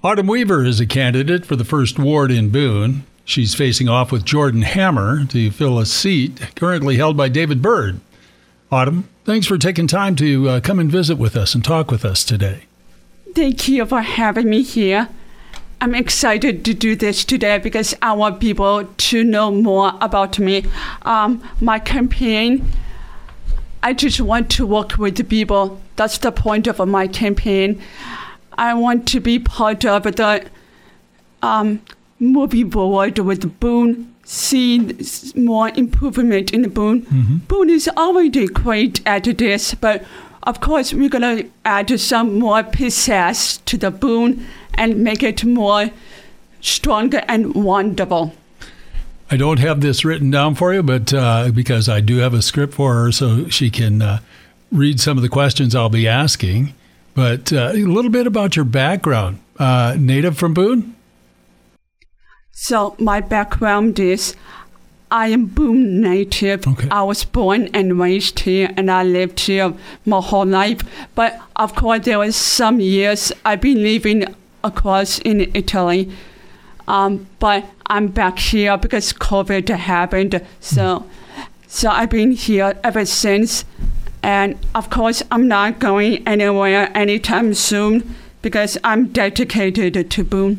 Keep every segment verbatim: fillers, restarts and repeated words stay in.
Autumn Weaver is a candidate for the first ward in Boone. She's facing off with Jordan Hammer to fill a seat currently held by David Byrd. Autumn, thanks for taking time to uh, come and visit with us and talk with us today. Thank you for having me here. I'm excited to do this today because I want people to know more about me. Um, my campaign, I just want to work with the people. That's the point of my campaign. I want to be part of the um, moving forward with Boone, seeing more improvement in Boone. Mm-hmm. Boone is already great at this, but of course we're going to add some more pizzazz to the Boone and make it more stronger and wonderful. I don't have this written down for you, but uh, because I do have a script for her so she can uh, read some of the questions I'll be asking. But uh, a little bit about your background. Uh, native from Boone? So my background is I am Boone native. Okay. I was born and raised here, and I lived here my whole life. But of course, there was some years I've been living across in Italy. Um, but I'm back here because COVID happened. So, so I've been here ever since. And of course, I'm not going anywhere anytime soon because I'm dedicated to Boone.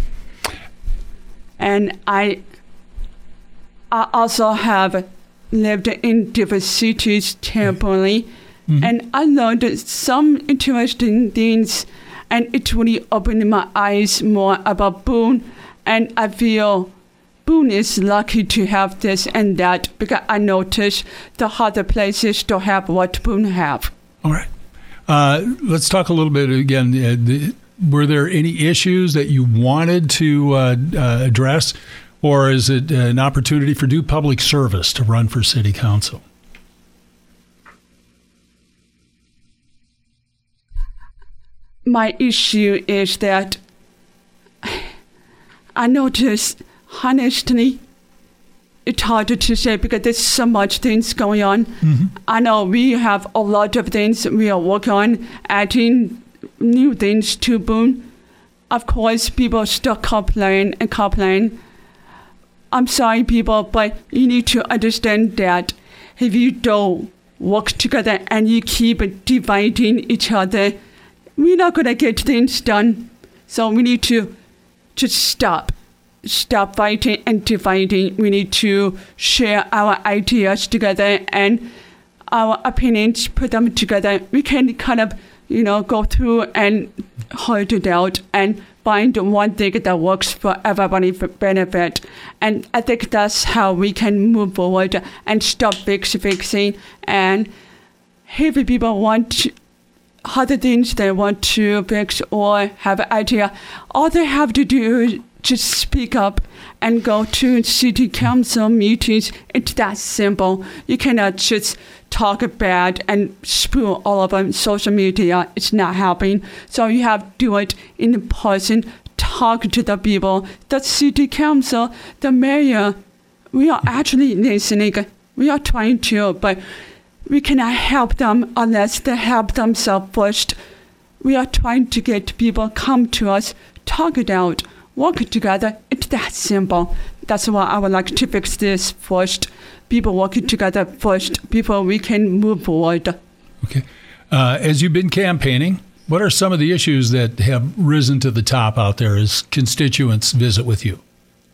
And I, I also have lived in different cities temporarily, mm-hmm. and I learned some interesting things, and it really opened my eyes more about Boone. And I feel Boone is lucky to have this and that because I noticed the other places don't have what Boone have. All right. Uh, let's talk a little bit again. Uh, the, were there any issues that you wanted to uh, uh, address, or is it an opportunity for due public service to run for city council? My issue is that I noticed, honestly, it's hard to say because there's so much things going on. Mm-hmm. I know we have a lot of things we are working on, adding new things to Boone. Of course, people still complain and complain. I'm sorry, people, but you need to understand that if you don't work together and you keep dividing each other, we're not going to get things done. So we need to just stop. Stop fighting and dividing. We need to share our ideas together and our opinions, put them together. We can kind of, you know, go through and hold it out and find one thing that works for everybody's benefit. And I think that's how we can move forward and stop fix fixing. And if people want to, other things they want to fix or have an idea, all they have to do is just speak up and go to city council meetings. It's that simple. You cannot just talk bad and spew all over social media. It's not helping. So you have to do it in person, talk to the people, the city council, the mayor. We are actually listening. We are trying to, but we cannot help them unless they help themselves first. We are trying to get people come to us, talk it out, work together. It's that simple. That's why I would like to fix this first. People working together first before we can move forward. Okay. Uh, as you've been campaigning, what are some of the issues that have risen to the top out there as constituents visit with you?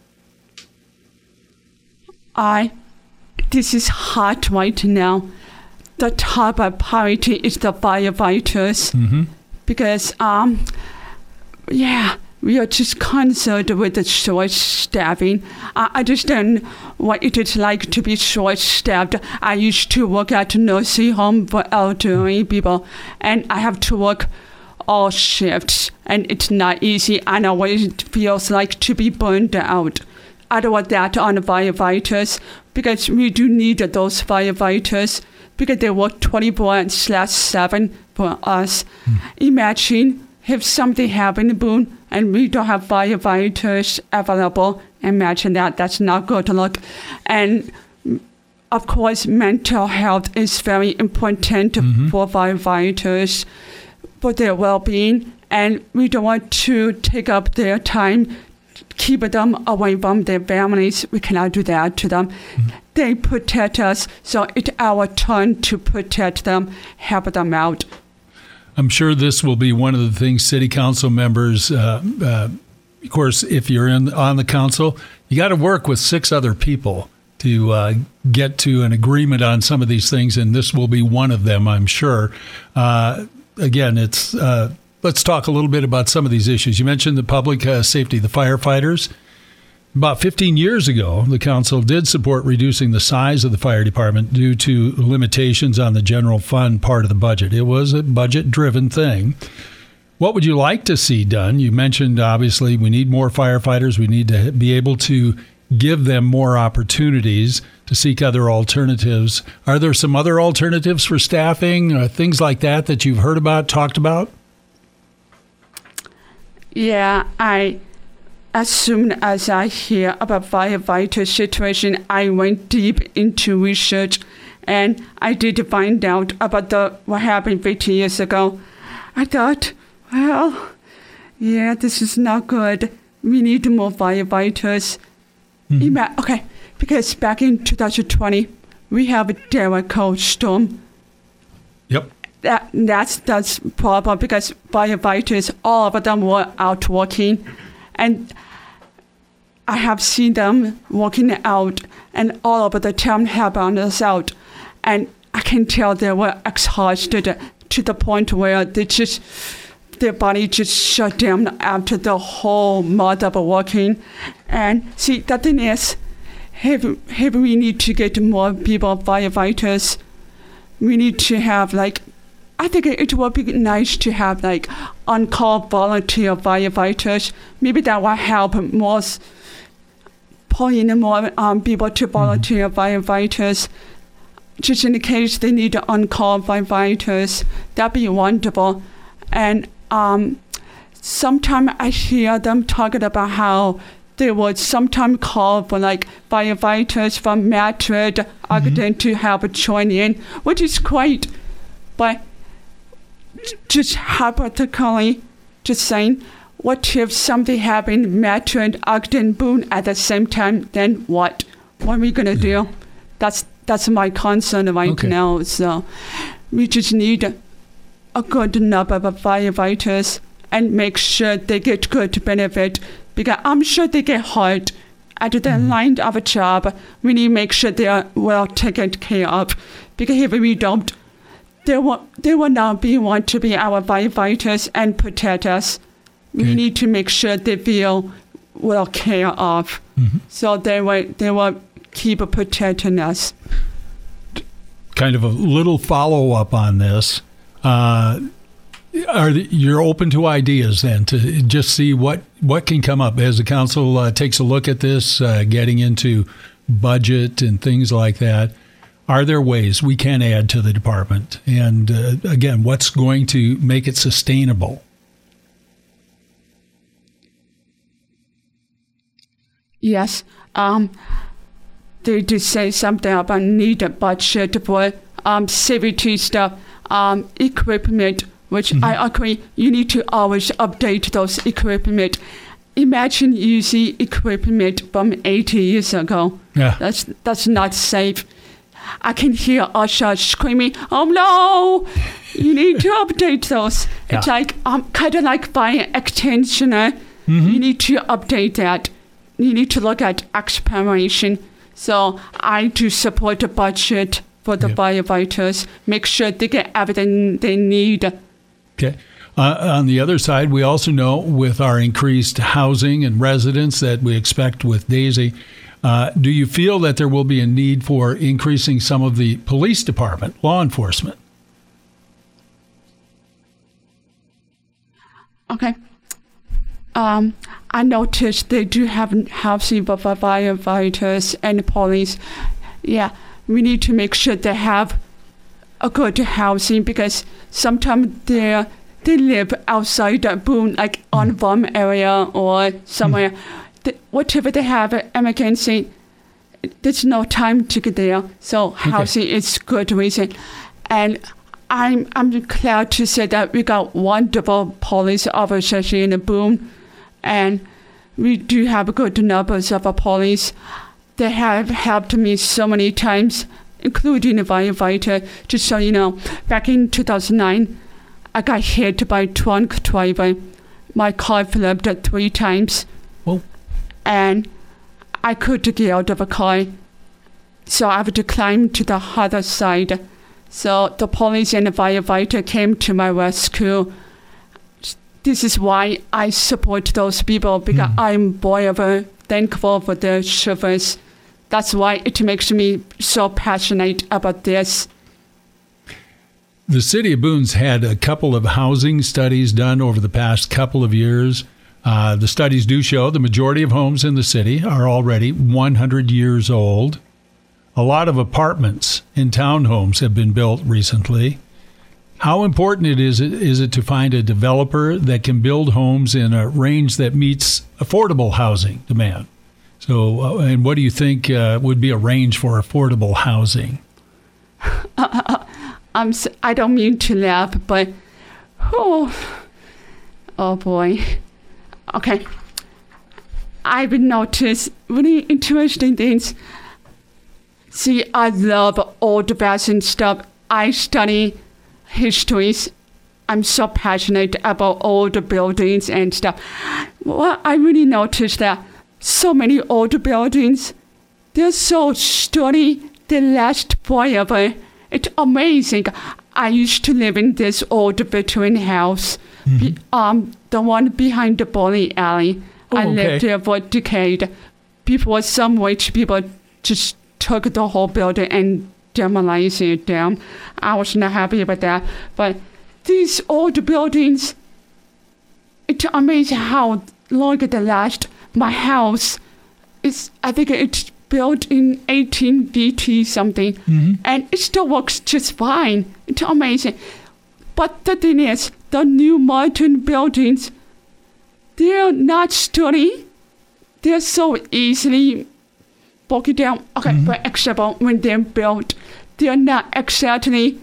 I, this is hot right now. The top priority is the firefighters. Mm-hmm. Because, um, yeah, we are just concerned with the short staffing. I understand what it is like to be short-staffed. I used to work at a nursing home for elderly people, and I have to work all shifts, and it's not easy. I know what it feels like to be burned out. I don't want that on firefighters, because we do need those firefighters, because they work twenty-four slash seven for us. Mm. Imagine if something happened in Boone and we don't have firefighters available. Imagine that. That's not good luck. And of course, mental health is very important mm-hmm. for firefighters, for their well-being. and we don't want to take up their time, keep them away from their families. We cannot do that to them. Mm-hmm. They protect us, so it's our turn to protect them, help them out. I'm sure this will be one of the things city council members, uh, uh, of course, if you're in on the council, you got to work with six other people to uh, get to an agreement on some of these things, and this will be one of them, I'm sure. Uh, again, it's uh, let's talk a little bit about some of these issues. You mentioned the public uh, safety, the firefighters. About fifteen years ago, the council did support reducing the size of the fire department due to limitations on the general fund part of the budget. It was a budget-driven thing. What would you like to see done? You mentioned, obviously, we need more firefighters. We need to be able to give them more opportunities to seek other alternatives. Are there some other alternatives for staffing, or things like that that you've heard about, talked about? Yeah, I... As soon as I hear about firefighter situation, I went deep into research, and I did find out about the what happened fifty years ago. I thought, well, yeah, this is not good. We need more firefighters. Mm-hmm. Ima- okay, because back in two thousand twenty, we have a Jericho storm. Yep. That that's that's problem because firefighters, all of them were out working. And I have seen them walking out, and all over the town have on us out. And I can tell they were exhausted to the point where they just, their body just shut down after the whole month of working. And see, the thing is, if, if we need to get more people, firefighters, we need to have like, I think it would be nice to have like on-call volunteer firefighters. Maybe that will help more, pull in more um, people to volunteer mm-hmm. firefighters. Just in case they need on-call firefighters, that'd be wonderful. And um, sometimes I hear them talking about how they would sometimes call for like firefighters from Madrid, mm-hmm. Argentina to help join in, which is great. But just hypothetically, just saying, what if something happened in Madrid, Ogden, Boone at the same time? Then what? What are we gonna do? That's that's my concern right okay. now. So we just need a good number of firefighters and make sure they get good benefit, because I'm sure they get hurt at the mm-hmm. line of a job. We need to make sure they are well taken care of, because if we don't, They will, they will not be want to be our firefighters and protect us. Okay. We need to make sure they feel well cared of, mm-hmm. so they will they will keep protecting us. Kind of a little follow up on this. Uh, are the, you're open to ideas then to just see what, what can come up as the council uh, takes a look at this, uh, getting into budget and things like that. Are there ways we can add to the department? And uh, again, what's going to make it sustainable? Yes. Um, they did say something about need a budget for um, safety stuff, um, equipment, which mm-hmm. I agree. You need to always update those equipment. Imagine using equipment from eighty years ago. Yeah. That's that's not safe. I can hear Usher screaming, "Oh no, you need to update those." Yeah. It's like um, kind of like buying extensioner. Mm-hmm. You need to update that. You need to look at expiration. So I do support the budget for the yep. firefighters. Make sure they get everything they need. Okay. Uh, on the other side, we also know with our increased housing and residents that we expect with Daisy, Uh, do you feel that there will be a need for increasing some of the police department, law enforcement? Okay. Um, I noticed they do have housing for firefighters and police. Yeah, we need to make sure they have a good housing, because sometimes they they live outside the Boone, like on farm area or somewhere. Mm. Whatever they have an emergency, there's no time to get there. So housing okay. is good reason. And I'm I'm glad to say that we got wonderful police officers here in Boone, and we do have good numbers of police. They have helped me so many times, including a firefighter. Just so you know, back in two thousand nine, I got hit by a drunk driver. My car flipped three times. Whoa. And I couldn't get out of a car, so I had to climb to the other side. So the police and the firefighter came to my rescue. This is why I support those people, because mm. I'm forever thankful for their service. That's why it makes me so passionate about this. The city of Boone's had a couple of housing studies done over the past couple of years. Uh, the studies do show the majority of homes in the city are already one hundred years old. A lot of apartments and townhomes have been built recently. How important it is, is it to find a developer that can build homes in a range that meets affordable housing demand? So, uh, and what do you think uh, would be a range for affordable housing? Uh, I'm, I don't mean to laugh, but oh, oh boy. Okay. I've noticed really interesting things. See, I love old-fashioned stuff. I study histories. I'm so passionate about old buildings and stuff. Well, I really noticed that so many old buildings, they're so sturdy, they last forever. It's amazing. I used to live in this old Victorian house, mm-hmm. be, um, the one behind the bowling alley. Oh, I okay. lived there for a decade before some rich people just took the whole building and demolished it down. I was not happy about that. But these old buildings, it's amazing how long they last. My house is, I think it's built in eighteen fifty something, mm-hmm. and it still works just fine. It's amazing. But the thing is, the new modern buildings, they're not sturdy. They're so easily broken down. Okay, mm-hmm. for example, when they're built, they're not exactly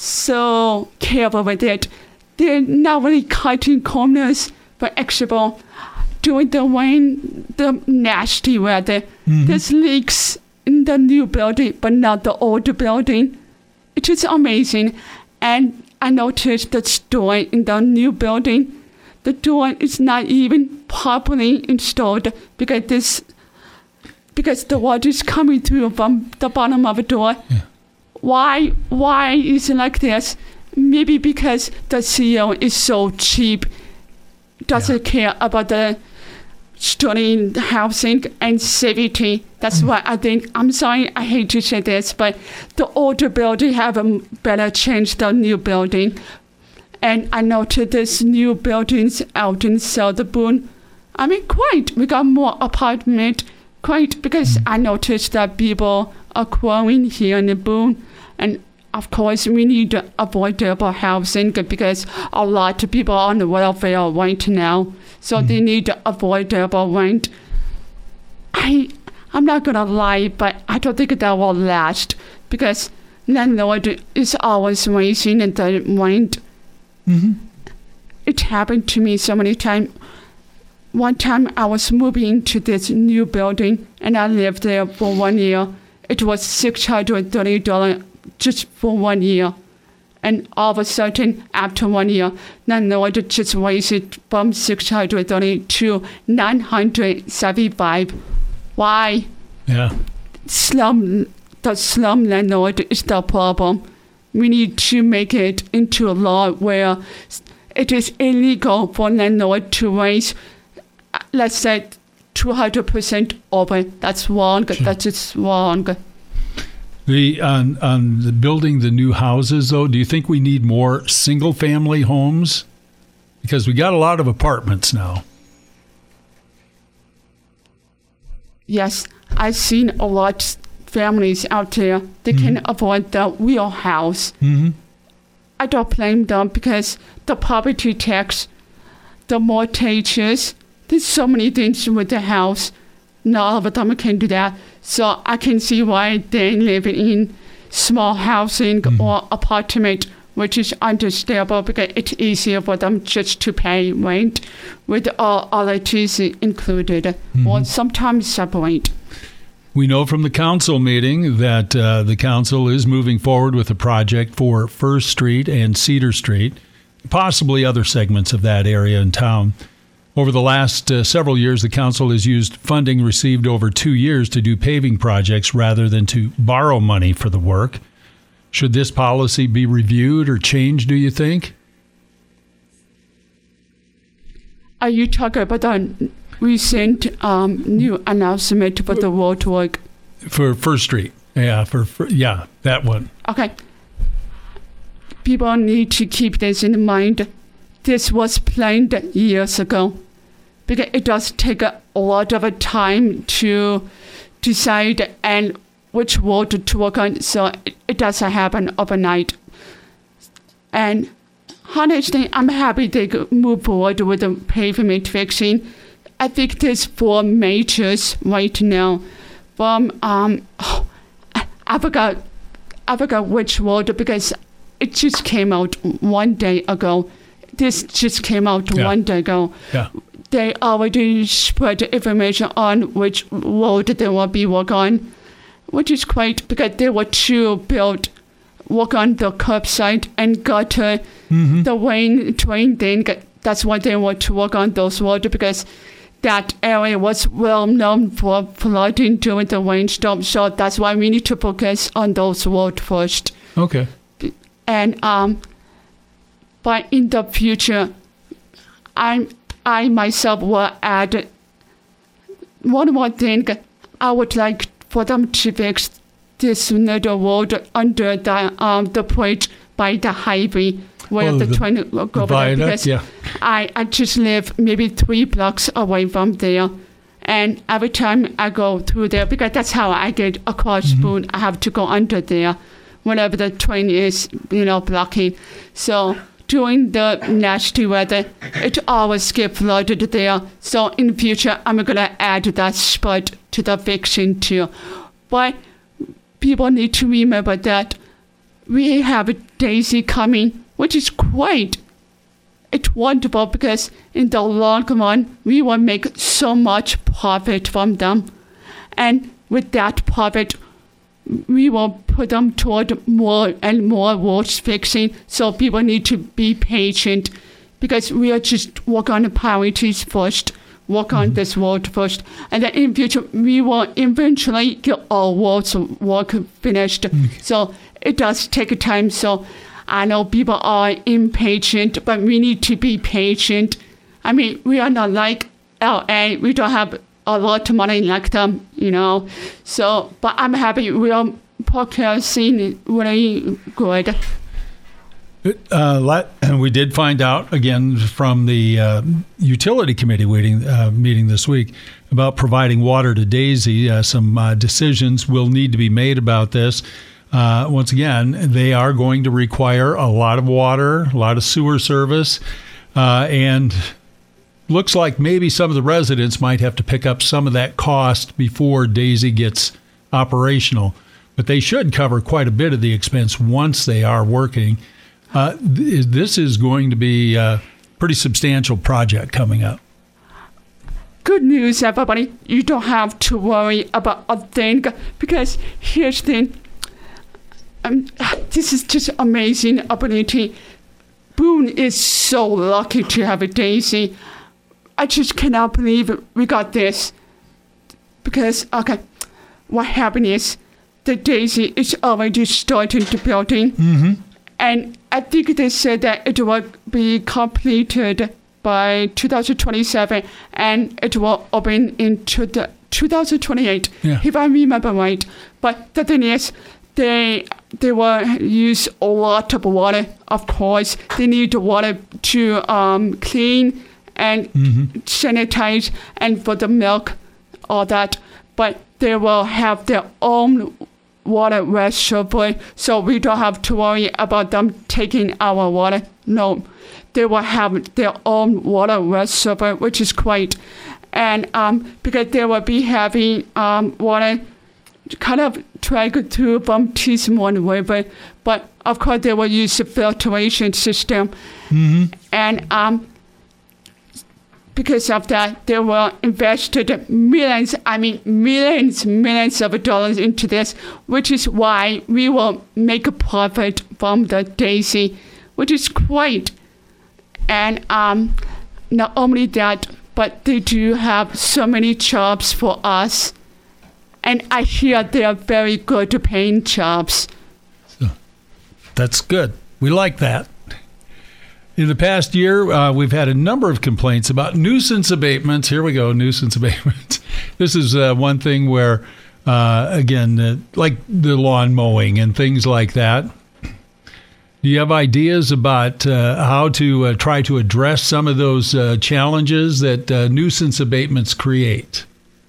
so careful with it. They're not really cutting corners. For example, during the rain, the nasty weather, mm-hmm. there's leaks in the new building, but not the old building. It is amazing. And I noticed the door in the new building, the door is not even properly installed because this, because the water is coming through from the bottom of the door. Yeah. Why? Why is it like this? Maybe because the C E O is so cheap, doesn't yeah. care about the studying housing and safety. That's mm. why I think, I'm sorry, I hate to say this, but the older building have a better chance than new building. And I noticed this new buildings out in South Boone. I mean, quite, we got more apartment, quite, because mm. I noticed that people are growing here in Boone. And of course, we need affordable housing because a lot of people are on the welfare right now. So mm. they need affordable rent. I, I'm not going to lie, but I don't think that will last because landlord is always raising the rent. Mm-hmm. It happened to me so many times. One time I was moving to this new building and I lived there for one year. It was six hundred thirty dollars just for one year. And all of a sudden, after one year, landlord just raised it from six hundred thirty to nine hundred seventy-five. Why? Yeah. Slum, the slum landlord is the problem. We need to make it into a law where it is illegal for landlord to raise, let's say, two hundred percent over. That's wrong. Sure. That's just wrong. The on on the building the new houses, though, do you think we need more single-family homes? Because we got a lot of apartments now. Yes, I've seen a lot of families out there. They mm-hmm. can afford the real house. Mm-hmm. I don't blame them because the property tax, the mortgages, there's so many things with the house. Not all of them can do that. So I can see why they live in small housing mm-hmm. or apartment which is understandable because it's easier for them just to pay rent with all utilities included, mm-hmm. or sometimes separate. We know from the council meeting that uh, the council is moving forward with a project for First Street and Cedar Street, possibly other segments of that area in town. Over the last uh, several years, the council has used funding received over two years to do paving projects rather than to borrow money for the work. Should this policy be reviewed or changed, do you think? Are you talking about the recent um, new announcement for the road work? For First Street. Yeah, for, for yeah, that one. Okay. People need to keep this in mind. This was planned years ago because it does take a lot of time to decide and which road to work on, so it, it doesn't happen overnight. And honestly, I'm happy they could move forward with the pavement fixing. I think there's four majors right now. From um, oh, I, I forgot, I forgot which road because it just came out one day ago. This just came out yeah. one day ago. Yeah. They already spread information on which road they will be work on, which is great because they were to build, work on the curbside and gutter, mm-hmm. the rain drain thing. That's why they were to work on those roads because that area was well known for flooding during the rainstorm. So that's why we need to focus on those roads first. Okay. And um. But in the future, I I myself will add one more thing. I would like for them to fix this little road under the um the bridge by the highway where oh, the, the train will go there because yeah. I, I just live maybe three blocks away from there. And every time I go through there, because that's how I get across mm-hmm. Boone, I have to go under there whenever the train is, you know, blocking. So during the nasty weather, it always gets flooded there. So in the future, I'm going to add that spot to the fixing too. But people need to remember that we have Daisy coming, which is great. It's wonderful because in the long run, we will make so much profit from them. And with that profit, we will put them toward more and more roads fixing. So people need to be patient because we are just work on the priorities first, work mm-hmm. on this road first. And then in future, we will eventually get all roads work finished. Mm-hmm. So it does take time. So I know people are impatient, but we need to be patient. I mean, we are not like L A. We don't have a lot of money like them, you know. So, but I'm happy we are progressing really good. Uh, we did find out again from the uh, utility committee meeting, uh, meeting this week about providing water to Daisy. Uh, some uh, decisions will need to be made about this. Uh, once again, they are going to require a lot of water, a lot of sewer service, uh, and looks like maybe some of the residents might have to pick up some of that cost before Daisy gets operational. But they should cover quite a bit of the expense once they are working. Uh, th- this is going to be a pretty substantial project coming up. Good news, everybody. You don't have to worry about a thing because here's the thing. Um, this is just amazing opportunity. Boone is so lucky to have a Daisy. I just cannot believe we got this. Because, okay, what happened is the Daisy is already starting to building. Mm-hmm. And I think they said that it will be completed by two thousand twenty-seven and it will open in two thousand twenty-eight, yeah. if I remember right. But the thing is, they they will use a lot of water, of course. They need water to um, clean and mm-hmm. sanitize and for the milk, all that. But they will have their own water reservoir, so we don't have to worry about them taking our water. No, they will have their own water reservoir, which is great. And um, because they will be having um, water kind of tracked through from Tismon River, but of course, they will use the filtration system. Mm-hmm. And um, because of that, they will invest millions, I mean, millions, millions of dollars into this, which is why we will make a profit from the Daisy, which is great. And um, not only that, but they do have so many jobs for us. And I hear they are very good paying jobs. So, that's good. We like that. In the past year, uh, we've had a number of complaints about nuisance abatements. Here we go, nuisance abatements. This is uh, one thing where, uh, again, uh, like the lawn mowing and things like that. Do you have ideas about uh, how to uh, try to address some of those uh, challenges that uh, nuisance abatements create?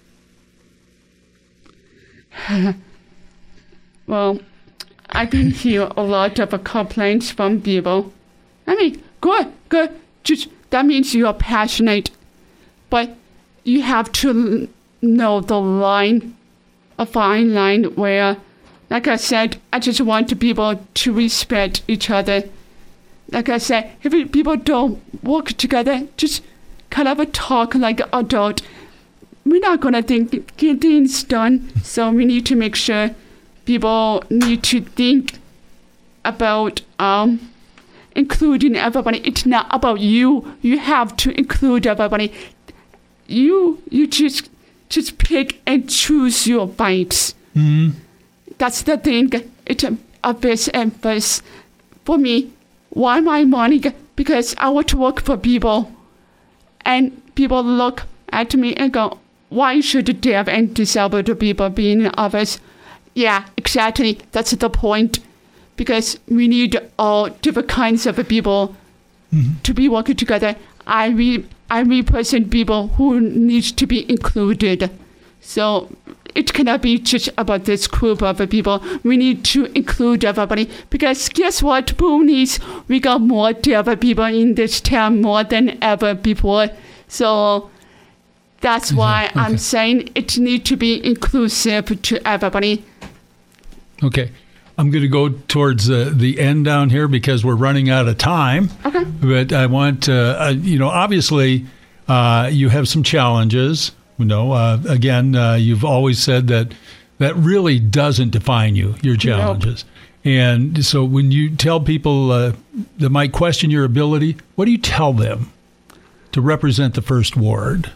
Well, I can hear a lot of complaints from people. I mean, good, good. Just that means you are passionate, but you have to know the line, a fine line where, like I said, I just want people to respect each other. Like I said, if people don't work together, just kind of talk like an adult. We're not going to think get things done, so we need to make sure people need to think about um, including everybody. It's not about you. You have to include everybody. You you just just pick and choose your fights. Mm-hmm. That's the thing. It's a, a best emphasis for me. Why my money? Because I want to work for people, and people look at me and go, "Why should deaf and disabled people be in office?" Yeah, exactly. That's the point. Because we need all different kinds of people mm-hmm. to be working together. I re- I represent people who need to be included. So it cannot be just about this group of people. We need to include everybody. Because guess what, Boonies? We got more deaf people in this town more than ever before. So that's why okay. I'm saying it needs to be inclusive to everybody. Okay. I'm going to go towards uh, the end down here because we're running out of time. Okay. But I want, uh, uh, you know, obviously uh, you have some challenges. You know, uh, again, uh, you've always said that that really doesn't define you, your challenges. Nope. And so when you tell people uh, that might question your ability, what do you tell them to represent the First Ward?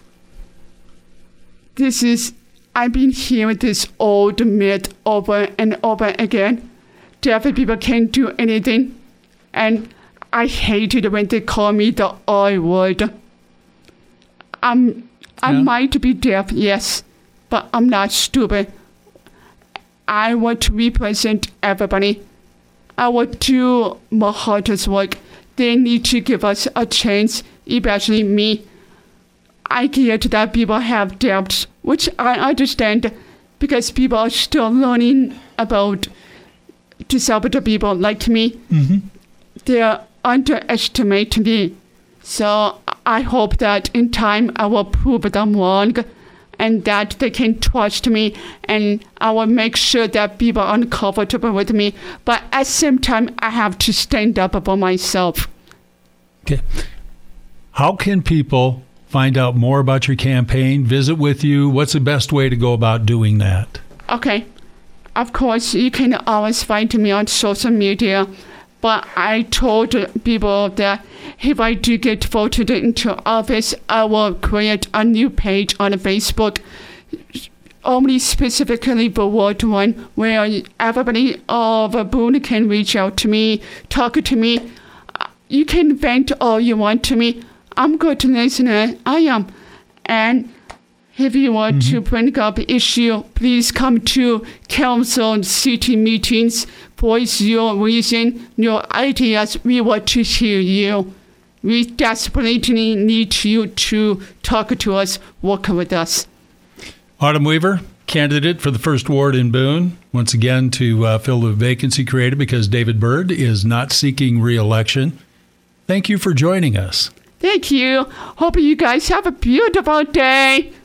This is... I've been hearing this old myth over and over again. Deaf people can't do anything. And I hate it when they call me the I word. I'm, I yeah. might be deaf, yes, but I'm not stupid. I want to represent everybody. I will do my hardest work. They need to give us a chance, especially me. I get that people have doubts, which I understand because people are still learning about disabled people like me. Mm-hmm. They underestimate me. So I hope that in time I will prove them wrong and that they can trust me, and I will make sure that people are comfortable with me. But at the same time, I have to stand up for myself. Okay. How can people find out more about your campaign, visit with you? What's the best way to go about doing that? Okay. Of course, you can always find me on social media, but I told people that if I do get voted into office, I will create a new page on Facebook, only specifically for Ward one, where everybody over Boone can reach out to me, talk to me. You can vent all you want to me. I'm good listener. I am. And if you want mm-hmm. to bring up issue, please come to council city meetings, voice your reason, your ideas. We want to hear you. We desperately need you to talk to us, work with us. Autumn Weaver, candidate for the First Ward in Boone, once again to uh, fill the vacancy created because David Bird is not seeking re-election. Thank you for joining us. Thank you. Hope you guys have a beautiful day.